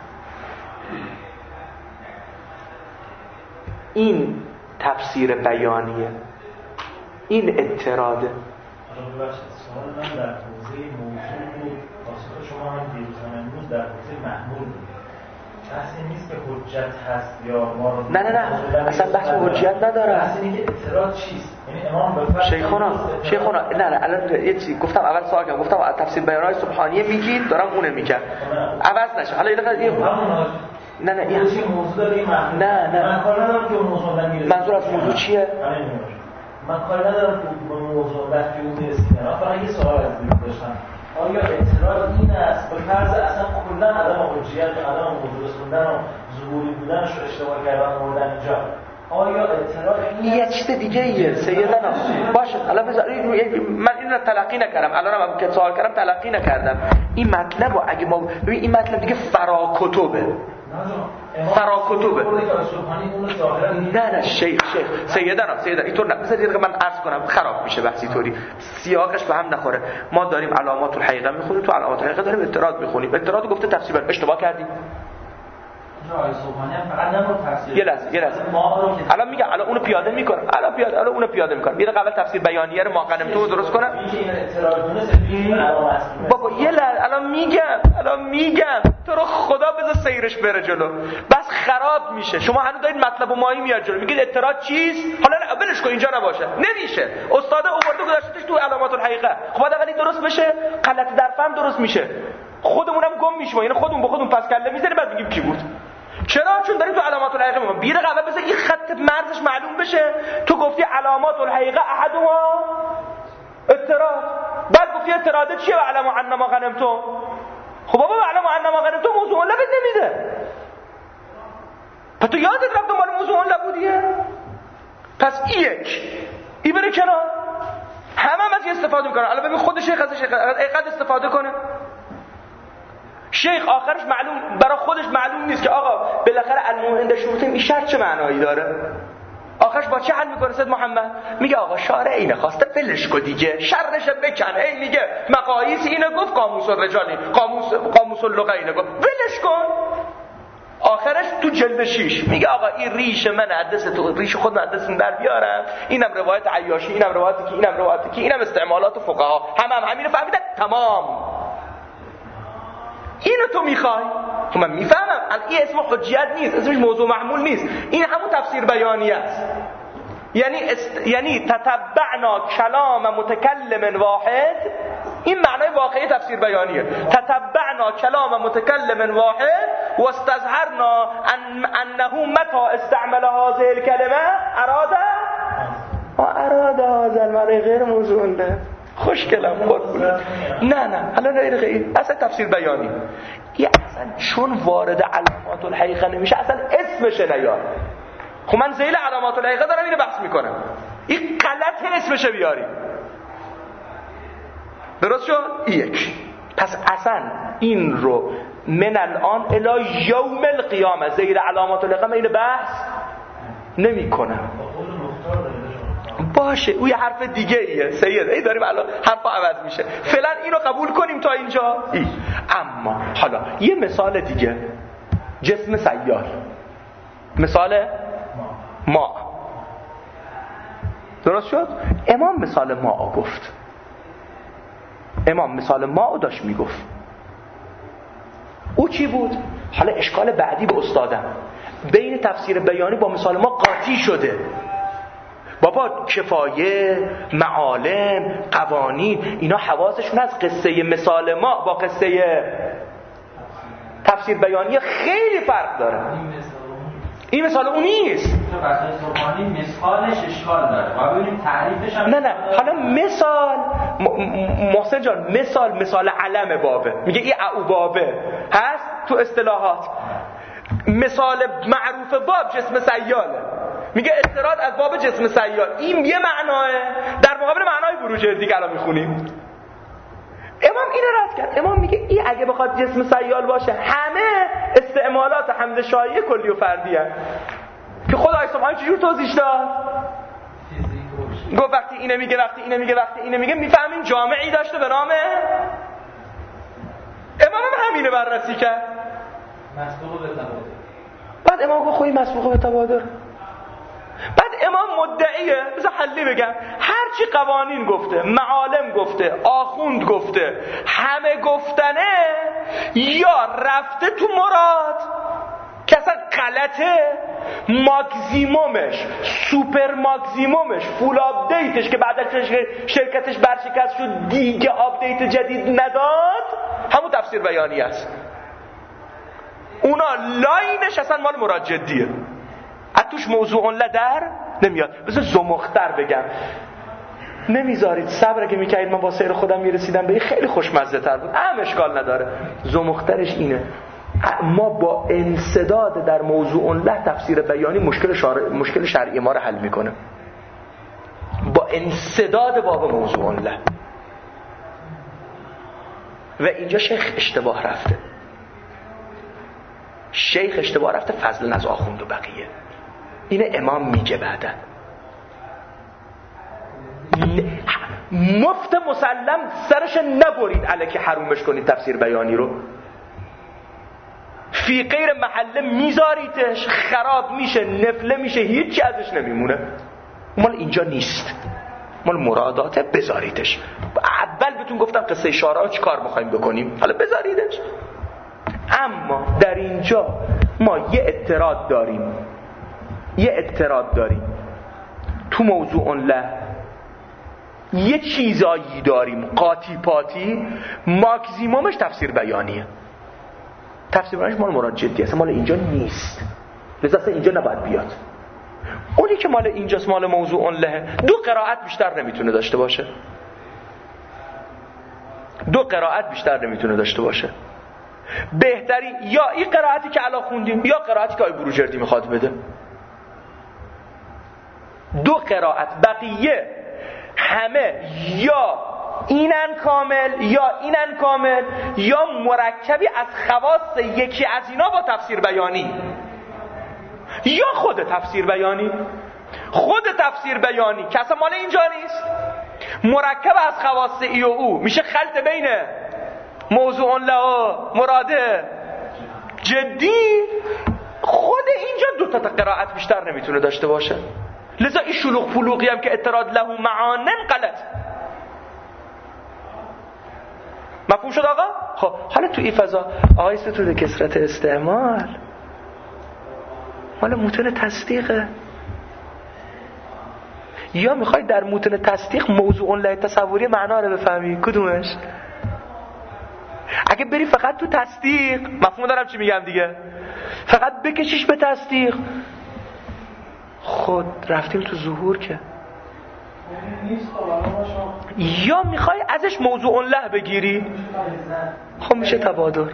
این تفسیر بیانیه، این اعتراضه. سوال من در حوزه موضوع بود، پاسخ شما هم دیروز امروز در حوزه محمول بود. بحث این نیست که حجت هست یا ما رو نه نه نه اصلا بحث حجت نداره. بحث اینه که اعتراض چیست؟ یعنی امام به فرض شیخونا شیخونا نه نه الان یه چیزی گفتم اول سوال کردم، گفتم تفسیر بیانای سبحانیه میگید دارم اونه میگم عوض نشه. حالا یه دقیقه نه نه این چه موضوع داره این محمول؟ نه نه من کار ندارم که اون موضوع من میرسه. منظور از موضوع چیه؟ من کار ندارم که اون موضوع وقتی اون میرسه. من فقط یه سوال از دیروز داشتم. آیا اعتراض این است به فرض اصلا کلا عدم حجیت و عدم موضوع خوندن و ظهوری بودنش رو اشتباه کردن موردن اینجا، آیا اعتراض این یه چیز دیگه ایه سیدنا باشه. حالا بذار من این رو تلقی نکردم، الانم که سوال کردم تلقی نکردم. این مطلب رو اگه ما ببین این مطلب دیگه فرا کتبه فرا کتبه. نه نه شیخ شیخ سیدنا سیدنا اینطور نه. بذار دیگه من عرض کنم خراب میشه بحثی طوری، سیاقش به هم نخوره. ما داریم علامات الحقیقه میخونیم، تو علامات الحقیقه داریم اعتراض میخونیم. اعتراض گفته تفسیر اشتباه کردیم. یه لحظه یه لحظه الان میگم الان اونو پیاده میکنم الان پیاده الان اونو پیاده میکنم. یه قبل تفسیر بیانیه رو ما قنمتو درست کنم. بابا یه لحظه الان میگم الان میگم تو رو خدا بذار سیرش بره جلو. بس خراب میشه. شما هنوز دارید مطلب مایی میاد جلو میگید اعتراض چیست؟ حالا ولش کن اینجا نباشه. نمیشه. استاد آورده گذاشتش تو علامات الحقیقه. خب بعد اگه درست بشه غلط در فهم درست میشه. خودمونم گم میشیم. یعنی خودمون به خودمون پس کله میذاریم بعد میگیم کی بود. چرا؟ چون داریم تو علامات الحقیقه میگم بیره قبل بذار این خط مرزش معلوم بشه. تو گفتی علامات الحقیقه احدها اعتراض، بعد گفتی اعتراض چیه؟ علم ان ما غنمتم. خب بابا علم ان ما غنمتم موضوع لبد نمیده. پس تو یادت رفت دنبال موضوع لبودیه. پس این یک این بره کنار. همه هم از این استفاده میکنن. الان ببین خود شیخ از شیخ اینقدر استفاده کنه. شیخ آخرش معلوم برای خودش معلوم نیست که آقا بالاخره الموهنده شروطه این شرط چه معنایی داره. آخرش با چه حل میکنه سید محمد؟ میگه آقا شارع اینه خواسته فلش کو دیگه، شرش بکن. ای میگه مقاییس اینه گفت، قاموس الرجالی قاموس قاموس اللغه اینه گفت، ولش کن. آخرش تو جلد شیش میگه آقا این ریش من عدس تو ریش خود من عدسم در بیارم. اینم روایت عیاشی، اینم روایتی که اینم روایتی که اینم استعمالات فقها. هم هم همین رو فهمیدن تمام. اینو تو میخوای؟ خب من میفهمم این اسم حجیت نیست، اسمش موضوع محمول نیست. این همون تفسیر بیانیه است. یعنی است... یعنی تتبعنا کلام متکلم واحد. این معنای واقعی تفسیر بیانیه. تتبعنا کلام متکلم واحد و استظهرنا ان انه متى استعمل هذه الكلمه اراد اراد هذا المعنى غیر موضوع له. خوشگلم خود بود. نه نه حالا نه غیر اصلا تفسیر بیانی این اصلا چون وارد علامات الحقیقه نمیشه اصلا اسمش نیاد. خب من ذیل علامات الحقیقه دارم اینو بحث میکنم. این غلط اسمش بیاری. درست شد؟ یک. پس اصلا این رو من الان الی یوم القیامه زیر علامات الاقامه این بحث نمی کنم. باشه او یه حرف دیگه ایه سید، ای داریم الان حرفا عوض میشه، فعلا اینو قبول کنیم تا اینجا ای. اما حالا یه مثال دیگه، جسم سیال، مثال ما، درست شد؟ امام مثال ما گفت، امام مثال ما داشت میگفت. او چی بود؟ حالا اشکال بعدی به استادم، بین تفسیر بیانی با مثال ما قاطی شده. بابا کفایه، معالم، قوانین، اینا حواسشون از قصه مثال ما با قصه تفسیر بیانی خیلی فرق داره. این مثال اون نیست. مثالش اشکال داره. ما ببینیم تعریفش هم نه نه حالا مثال محسن جان، مثال مثال علم بابه، میگه این او بابه هست تو اصطلاحات. مثال معروف باب جسم سیاله، میگه استراد از باب جسم سیال. این یه معناه در مقابل معنای بروجردی که الان میخونیم. امام اینو رد کرد. امام میگه این اگه بخواد جسم سیال باشه همه استعمالات حمد شایعه کلی و فردی هست که خدای سبحانه چجور توضیح داد؟ گفت وقتی اینه میگه وقتی اینه میگه وقتی اینه میگه میفهمیم جامعی داشته به نام امام هم همینه بررسی کرد. مسبوق به تبادر. بعد امام گفت خوی مسبوق به تبادر. بعد امام مدعیه، بذار حلی بگم، هرچی قوانین گفته، معالم گفته، آخوند گفته، همه گفتنه یا رفته تو مراد که اصلا غلطه، ماکزیمومش، سوپر ماکزیمومش، فول آپدیتش که بعد شرکتش برشکست شد دیگه آپدیت جدید نداد، همون تفسیر بیانی است. اونا لاینش اصلا مال مراد جدیه، اتوش موضوع لدر نمیاد. بذار زمختر بگم، نمیذارید صبر که میکردید من با سیر خودم میرسیدم به خیلی خوشمزه تر بود، هم اشکال نداره. زمخترش اینه، ما با انسداد در موضوع له تفسیر بیانی مشکل, شار... مشکل شرعی ما رو حل میکنه، با انسداد باب موضوع له. و اینجا شیخ اشتباه رفته، شیخ اشتباه رفته فضل از آخوند و بقیه. اینه امام میگه بعدا مفت مسلم سرش نبرید الکی حرومش کنید تفسیر بیانی رو، فی غیر محله میذاریدش، خراب میشه، نفله میشه، هیچی ازش نمیمونه. مال اینجا نیست، مال مراداته، بذاریدش. اول بهتون گفتم قصه اشاره چی کار میخوایم بکنیم، حالا بذاریدش. اما در اینجا ما یه اعتراض داریم، یه اعتراض داریم تو موضوع له، یه چیزایی داریم قاطی پاتی، ماکزیمومش تفسیر بیانیه. تفسیر بیانیش مال مراد جدی است، مال اینجا نیست، لذا اصلا اینجا نباید بیاد. اونی که مال اینجاست، مال موضوع له، دو قرائت بیشتر نمیتونه داشته باشه، دو قرائت بیشتر نمیتونه داشته باشه. بهتری یا این قرائتی که الان خوندیم یا قرائتی که آی بروجردی میخواد بده. دو قرائت، بقیه همه یا اینن کامل یا اینن کامل یا مرکبی از خواص یکی از اینا با تفسیر بیانی، یا خود تفسیر بیانی. خود تفسیر بیانی که اصلا مال اینجا نیست، مرکب از خواص ای و او، میشه خلط بین موضوع له مراده جدی. خود اینجا دو تا قرائت بیشتر نمیتونه داشته باشه، لذا این شلوغ فلوغی هم که اعتراض له معانن غلط. مفهوم شد آقا؟ خب حالا تو این فضا آقای ستوده کسرت استعمال مال متن تصدیقه، یا میخوای در متن تصدیق موضوع له تصوری معنا رو بفهمی؟ کدومش؟ اگه بری فقط تو تصدیق، مفهوم دارم چی میگم دیگه، فقط بکشیش به تصدیق، خود رفتیم تو ظهور که. یا میخوای ازش موضوع له بگیری، خب میشه تبادر.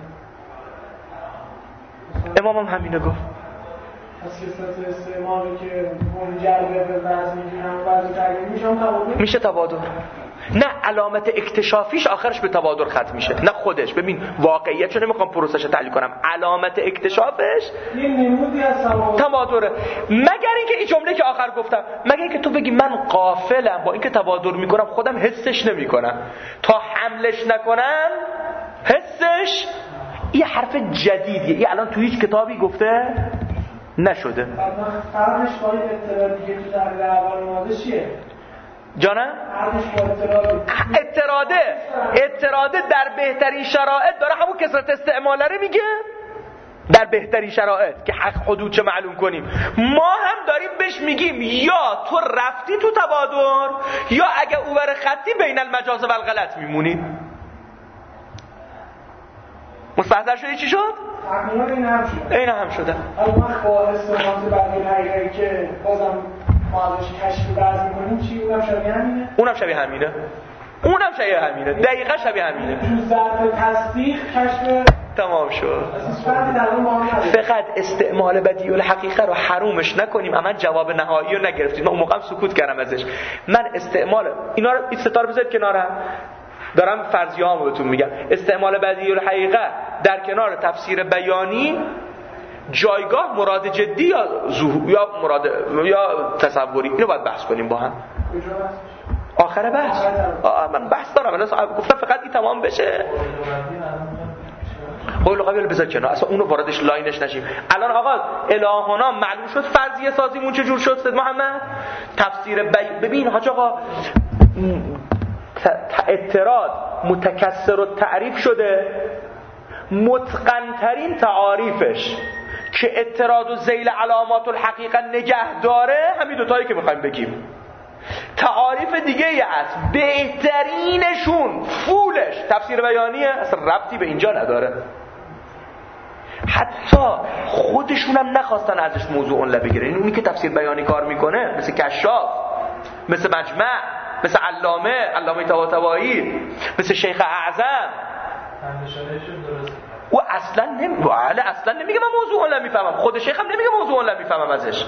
امام هم همینه گفت. از کسرت استعمالی که منجر به وضع میگیرن وضع تغییر میشم تبادر، میشه تبادر. نه علامت اکتشافیش آخرش به تبادر ختم میشه، نه خودش. ببین واقعیت چون نمیخوام پروسش رو تحلیل کنم، علامت اکتشافش این نمودی از تبادره. مگر اینکه این جمله که آخر گفتم، مگر اینکه تو بگی من غافلم با اینکه تبادر میکنم خودم حسش نمیکنم، تا حملش نکنم حسش. این حرف جدیدیه، این الان تو هیچ کتابی گفته نشده. فرقش با این اطلاع دیگه تو تحلیل اول اومده چیه؟ جانم؟ فرقش با اطلاع اطراده اطراده در بهترین شرایط داره همون کثرت استعماله رو میگه، در بهترین شرایط که حق حدود چه معلوم کنیم. ما هم داریم بهش میگیم یا تو رفتی تو تبادر یا اگه اوور خطی بین المجاز و الغلط میمونی. مستحضر شدی چی شد؟ تقریبا این هم شد. این هم شده. حالا من با استفاده بعضی حقیقی که بازم ما ازش کشف برز میکنیم چی؟ اونم شبیه همینه؟ اونم شبیه همینه اونم شبیه همینه دقیقا شبیه همینه. تو ظرف تصدیق کشف تمام شد. فقط استعمال بدیع الحقیقه رو حرومش نکنیم. اما جواب نهایی رو نگرفتیم. من اون موقع سکوت کردم ازش. من استعمال اینا رو این ستا رو بذارید کنارم، دارم فرضیه‌هامو بهتون میگم. استعمال بدیع الحقیقه در کنار تفسیر بیانی جایگاه مراد جدی یا ظهور یا مراد یا تصوری، اینو باید بحث کنیم با هم. آخر بحث آه من بحث دارم. من گفتم فقط این تمام بشه. قول قابل بذار کنار، اصلا اونو واردش لاینش نشیم. الان آقا الهانا معلوم شد فرضیه سازیمون چه جور شد. سید محمد تفسیر بی... ببین حاج آقا اعتراض متکثر و تعریف شده، متقن ترین تعاریفش که اعتراض و ذیل علامات الحقیقه نگه داره همین دوتایی که میخوایم بگیم. تعاریف دیگه ای هست بهترینشون فولش تفسیر بیانیه، اصلا ربطی به اینجا نداره. حتی خودشونم نخواستن ازش موضوع اون بگیرن. این اونی که تفسیر بیانی کار میکنه مثل کشاف، مثل مجمع، مثل علامه علامه طباطبایی، مثل شیخ اعظم، و اصلا نمی ولی اصلا نمیگه من موضوع اون نمیفهمم. خود شیخ هم نمیگه موضوع اون نمیفهمم ازش.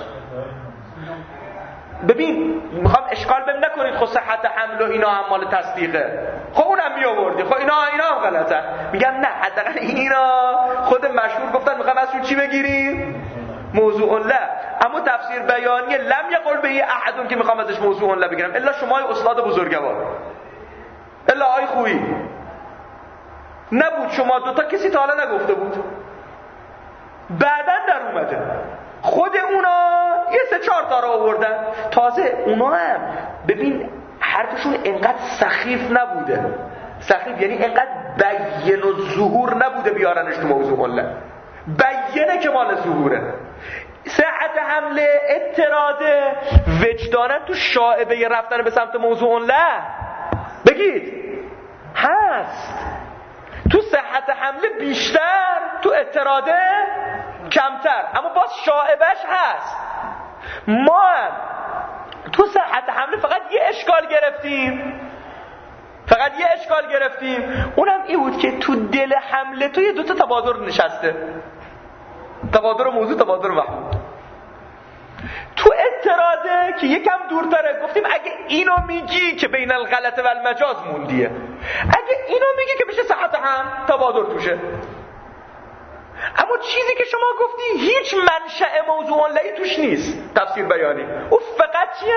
ببین میخوام اشکال بهم نکنید خود صحت حمل و اینا هم مال تصدیقه. خب اونم می آوردی، خب اینا اینا هم غلطه. میگم نه حداقل اینا خود مشهور گفتن میخوام ازشون چی بگیریم؟ موضوع لا. اما تفسیر بیانی لم یقل به احدون که میخوام ازش موضوع لا بگیرم الا شما استاد بزرگوار، الا آی خویی نبود. شما دوتا کسی تا حالا نگفته بود، بعدن در اومده. خود اونا یه سه چهار تا رو آوردن. تازه اونا هم ببین حرفشون انقدر سخیف نبوده. سخیف یعنی انقدر بیان و ظهور نبوده بیارنش تو موضوع الله. بیانه که مال ظهوره. صحت حمله اعتراضه وجدانن تو شائبه رفتن به سمت موضوع الله بگید هست. تو صحت حمله بیشتر، تو اعتراضه کمتر، اما باز شائبش هست. ما هم تو صحت حمله فقط یه اشکال گرفتیم فقط یه اشکال گرفتیم اونم این بود که تو دل حمله تو یه دوتا تبادر نشسته، تبادر موضوع، تبادر محمود. تو اعتراضه که یکم دورتره گفتیم اگه اینو میگی که بین الغلط و المجاز موندیه، اگه اینو میگی که بشه صحت هم تبادر توشه. اما چیزی که شما گفتی هیچ منشأ موضوع لئی توش نیست. تفسیر بیانی او فقط چیه؟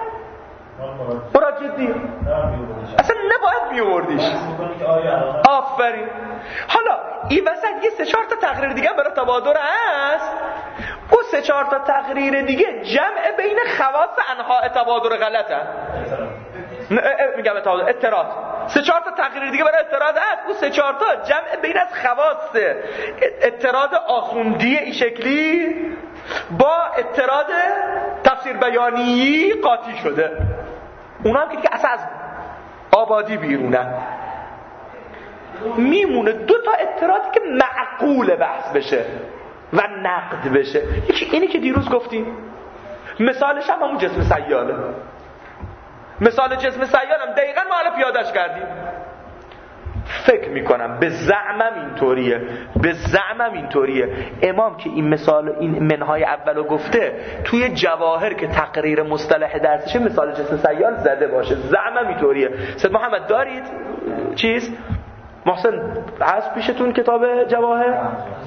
مراد جدی. اصلا نباید میوردیش. آفرین. حالا این وسط یه سه چهار تا تقریر دیگه برای تبادر هست. او سه چهار تا تقریر دیگه جمع بین خواص انواع تبادر غلطه. میگم تبادر اعتراض. سه چهار تا تقریر دیگه برای اعتراض هست. او سه چهار تا جمع بین از خواص اعتراض آخوندی این شکلی با اعتراض تفسیر بیانی قاطی شده. اونا هم که دیگه اصلا از آبادی بیرونه. میمونه دو تا اعتراضی که معقول بحث بشه و نقد بشه. یکی اینی که دیروز گفتیم، مثالش هم همون جسم سیاله. مثال جسم سیال هم دقیقا ما الان پیادش کردیم. فکر میکنم به زعمم اینطوریه به زعمم اینطوریه امام که این مثال این منهای اولو گفته توی جواهر که تقریر مصطلح درسشه مثال جسم سیال زده باشه. زعمم اینطوریه. سید محمد دارید چیز محسن هست پیشتون کتاب جواهر؟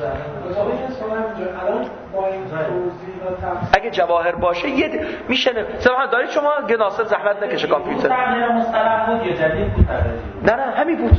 اگه جواهر باشه یه میشه سید محمد دارید شما؟ ناصر زحمت نکشه کامپیوتر. تغییر مصطلح بود یا جدید بود؟ نه نه همین بود.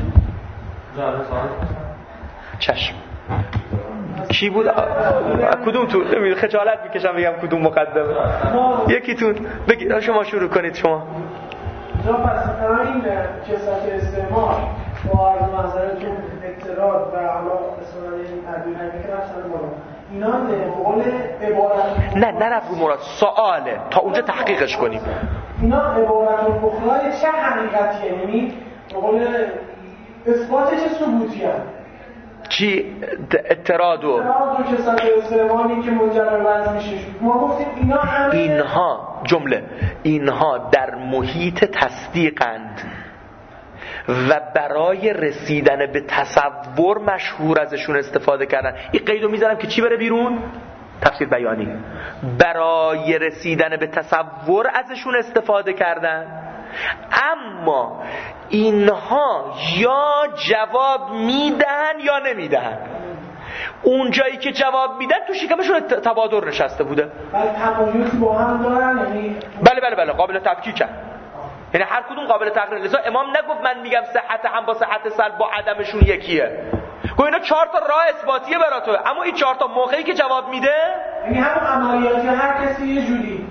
چشم. کی بود؟ کدوم تو؟ نمیدونم خجالت میکشم بگم کدوم مقدمه. یکیتون بگید شما شروع کنید شما. جا پس این کسات استعمال با عرض منظرتون اعتراض و حالا اسمانه این تدبیر همی که رفتن بالا اینا بقول عبارت نه نه رفت مراد سواله تا اونجا تحقیقش کنیم. اینا عبارت البخلای چه حقیقتیه؟ یعنی بقول اثبات چه ثبوتی هم؟ چی؟ اعتراض و اعتراض و کسات استعمالی که منجر به میشه ما گفتیم اینا همه اینها جمله اینها در محیط تصدیقند و برای رسیدن به تصور مشهور ازشون استفاده کردن. این قیدو میذارم که چی بره بیرون؟ تفسیر بیانی. برای رسیدن به تصور ازشون استفاده کردن، اما اینها یا جواب میدن یا نمیدن. اون جایی که جواب میدن تو شکمشون تبادر نشسته بوده. بله تمایز با هم دارن یعنی بله بله بله قابل تفکیکن، یعنی هر کدوم قابل تقریر. لذا امام نگفت من میگم صحت هم با صحت سلب با عدمشون یکیه. گفت اینا چهار تا راه اثباتیه برات، اما این چهار تا موقعی که جواب میده یعنی همون عملیاتی هر کسی یه جوری.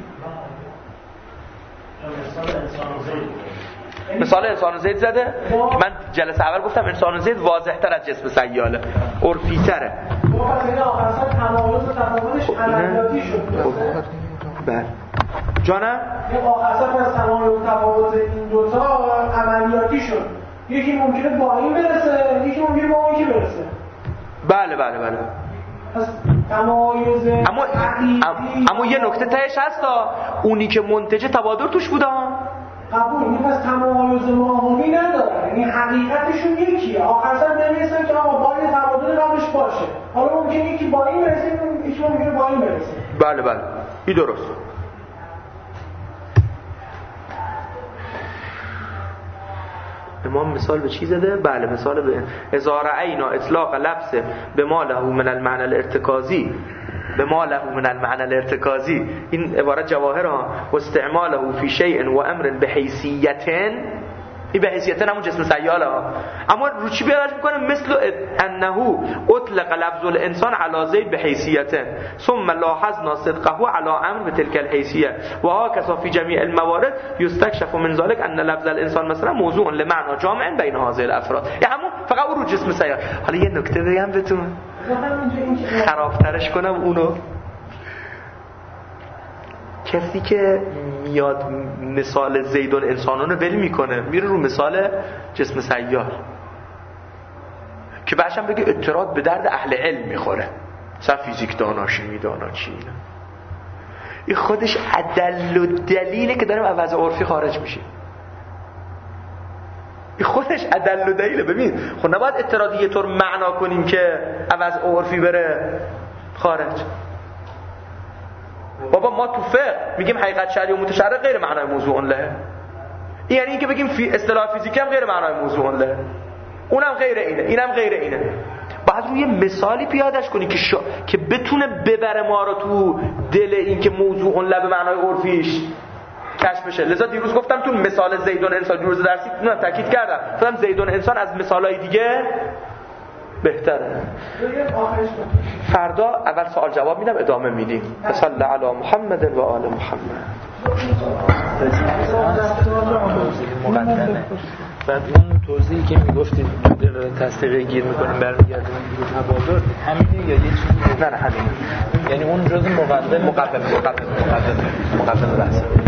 مثال انسان و زید زده. من جلسه اول گفتم انسان و زید واضح تر از جسم سیاله، عرفی تره. با پس این آخرسا تمایز و تفاوتش عملیاتی شد. بله جانم؟ این آخرسا پس تمایز و تفاوت این دوتا عملیاتی شد. یکی ممکنه با این برسه، یکی ممکنه با اون یکی برسه. بله بله بله. پس تمایز اما اما یه نکته تهش هستا، اونی که منتج تبادر توش بوده ها. قبول. این پس تمایز ماهمی نداره، یعنی حقیقتشون یکیه. آخر سر نمیرسن که آقا با این تبادل قبلش باشه. حالا ممکنه یکی با این برسه، یکی ممکنه با این برسه. بله بله این درست. امام مثال به چی زده؟ بله مثال به اذا رأینا اطلاق لفظ به ما له من المعنى الارتکازی به ما له من المعنى الارتکازی، این عبارت جواهر ها، و استعماله فی شیء و امر بحیثیت، این بحیثیت همون جسم سیاله ها، اما رو چی بیارش میکنه؟ مثل انه اطلق لفظ الانسان علی زید بحیثیت ثم لاحظنا صدقه علی امر بتلك الحیثیه و هكذا فی جمیع الموارد یستکشف من ذلك ان لفظ الانسان مثلا موضوع لمعنى جامع بین هذه الافراد. یعنی همون فقط اون رو جسم سیاله. حالا یه نکته بگم بهتون خرابترش کنم اونو. کسی که میاد مثال زیدون انسانون ول میکنه میره رو مثال جسم سیار که بعدشم بگه اعتراض به درد اهل علم میخوره، مثلا فیزیک دانا شیمی دانا چی اینا. این خودش عدل و دلیله که داریم عوض عرفی خارج میشیم. این خودش عدل و دلیله. ببین خب نباید اعتراضی یه طور معنا کنیم که عوض عرفی بره خارج. بابا ما تو فقه میگیم حقیقت شرعی و متشرع غیر معنای موضوع له، یعنی اینکه بگیم فی اصطلاح فیزیکی هم غیر معنای موضوع له، اونم غیر اینه، اینم غیر اینه. باید روی مثالی پیادش کنی که شا... که بتونه ببره ما رو تو دل این که موضوع له به معنای عرفیش کشف بشه. لذا دیروز گفتم تو مثال زیدون انسان دیروز درسی نه تاکید کردم، گفتم زیدون انسان از مثالای دیگه بهتره. فردا اول سوال جواب میدم ادامه میدیم. صلی علی محمد و آل محمد. بعد اون توضیحی که میگفتید دل تصدیقی گیر میکنیم برمیگردیم به تبادر همینه یا یه چیزی؟ نه نه همینه، یعنی اون جزء مقدمه مقدمه مقدمه مقدمه مقدمه بحث.